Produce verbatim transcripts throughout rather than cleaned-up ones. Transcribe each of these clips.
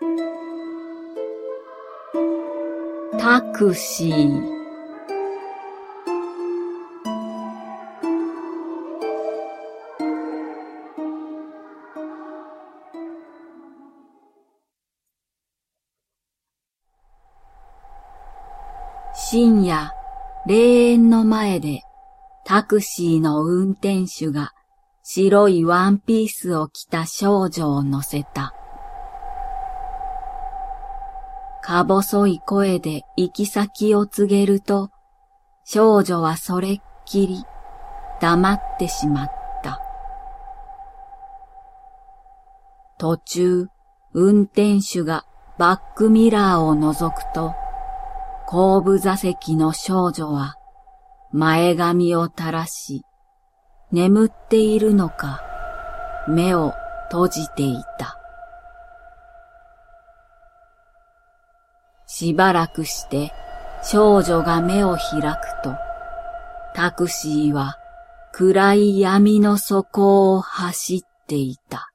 タクシー。深夜、霊園の前でタクシーの運転手が白いワンピースを着た少女を乗せた。か細い声で行き先を告げると、少女はそれっきり黙ってしまった。途中、運転手がバックミラーを覗くと、後部座席の少女は前髪を垂らし、眠っているのか目を閉じていた。しばらくして少女が目を開くと、タクシーは暗い闇の底を走っていた。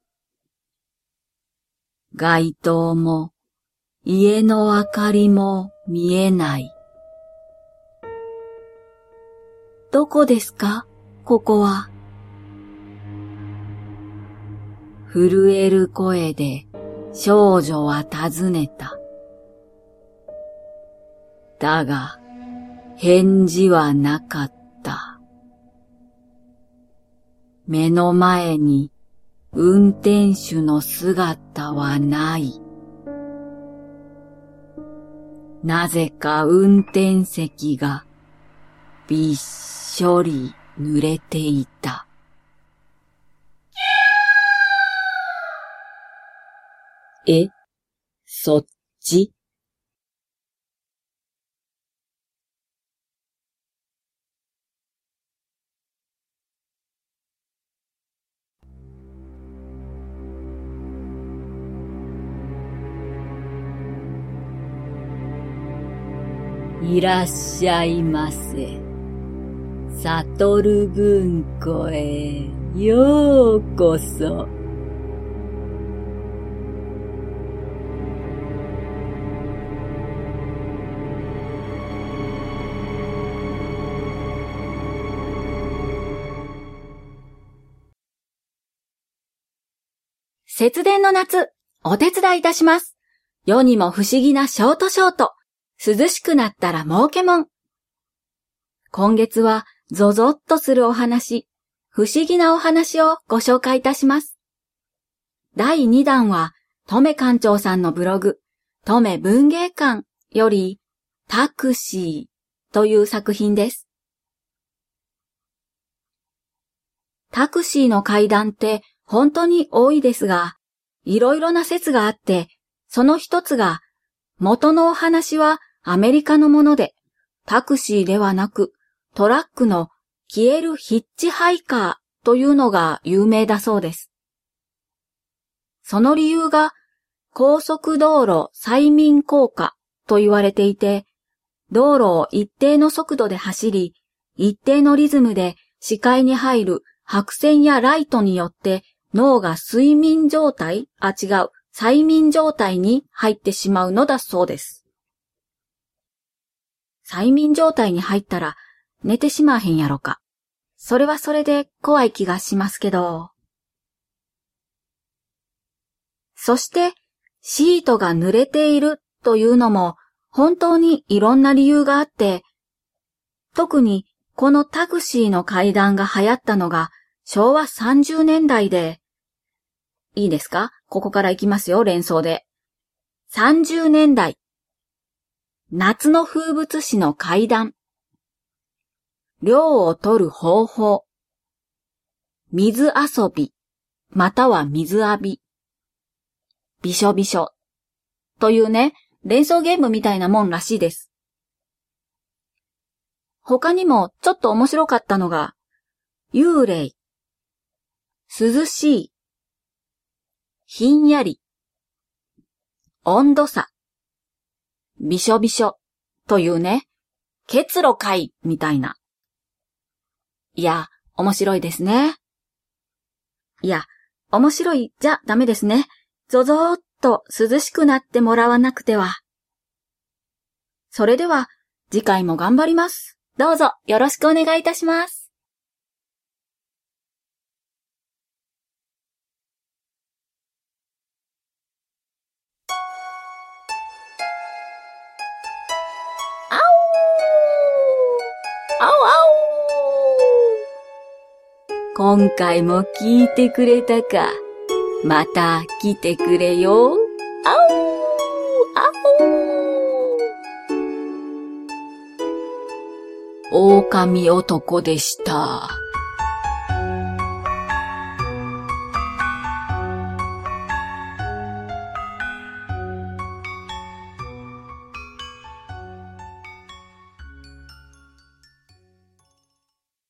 街灯も家の明かりも見えない。どこですか、ここは。震える声で少女は尋ねた。だが、返事はなかった。目の前に運転手の姿はない。なぜか運転席がびっしょり濡れていた。え、そっち？いらっしゃいませ。悟る文庫へようこそ。 節電の夏、お手伝いいたします。世にも不思議なショートショート。涼しくなったら儲けもん。今月はゾゾッとするお話、不思議なお話をご紹介いたします。だいにだんは、とめ館長さんのブログ、とめ文芸館より、タクシーという作品です。タクシーの怪談って本当に多いですが、いろいろな説があって、その一つが、元のお話はアメリカのもので、タクシーではなくトラックの消えるヒッチハイカーというのが有名だそうです。その理由が高速道路催眠効果と言われていて、道路を一定の速度で走り、一定のリズムで視界に入る白線やライトによって脳が睡眠状態、あ、違う、催眠状態に入ってしまうのだそうです。催眠状態に入ったら寝てしまわへんやろか。それはそれで怖い気がしますけど。そしてシートが濡れているというのも本当にいろんな理由があって、特にこのタクシーの怪談が流行ったのがしょうわさんじゅうねんだいで、いいですか？ここから行きますよ、連想で。さんじゅうねんだい。夏の風物詩の怪談。涼を取る方法。水遊び、または水浴び。びしょびしょ。というね、連想ゲームみたいなもんらしいです。他にもちょっと面白かったのが、幽霊。涼しい。ひんやり、温度差、びしょびしょというね、結露かいみたいな。いや、面白いですね。いや、面白いじゃダメですね。ゾゾーっと涼しくなってもらわなくては。それでは次回も頑張ります。どうぞよろしくお願いいたします。あおーあおあお今回も聞いてくれたか。また来てくれよ。 あおーあおー狼男でした。